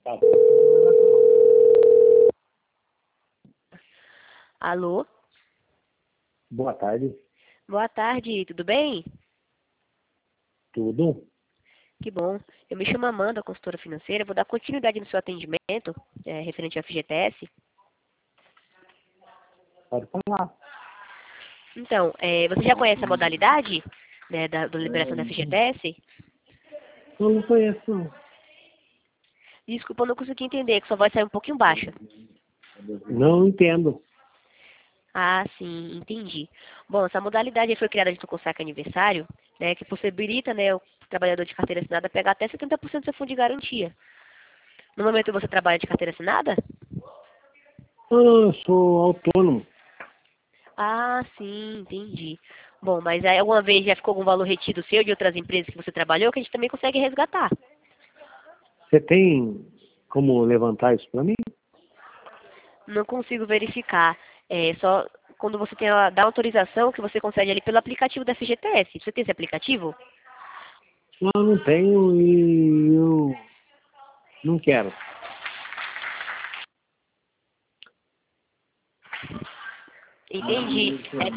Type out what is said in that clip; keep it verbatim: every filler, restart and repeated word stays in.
Alô? Boa tarde. Boa tarde, tudo bem? Tudo? Que bom. Eu me chamo Amanda, consultora financeira. Vou dar continuidade no seu atendimento, é, referente ao F G T S. Pode falar. Então, é, você já conhece a modalidade, né, da, da liberação da F G T S? Eu não conheço, não. Desculpa, eu não consegui entender, que sua voz saiu um pouquinho baixa. Não entendo. Ah, sim, entendi. Bom, essa modalidade foi criada junto com o saque aniversário, né, que possibilita, né, o trabalhador de carteira assinada pegar até setenta por cento do seu fundo de garantia. No momento você trabalha de carteira assinada? Não, não, eu sou autônomo. Ah, sim, entendi. Bom, mas aí alguma vez já ficou algum valor retido seu de outras empresas que você trabalhou, que a gente também consegue resgatar. Você tem como levantar isso para mim? Não consigo verificar. É só quando você tem a, dá autorização que você consegue ali pelo aplicativo da F G T S. Você tem esse aplicativo? Não, eu não tenho e eu não quero. Entendi. É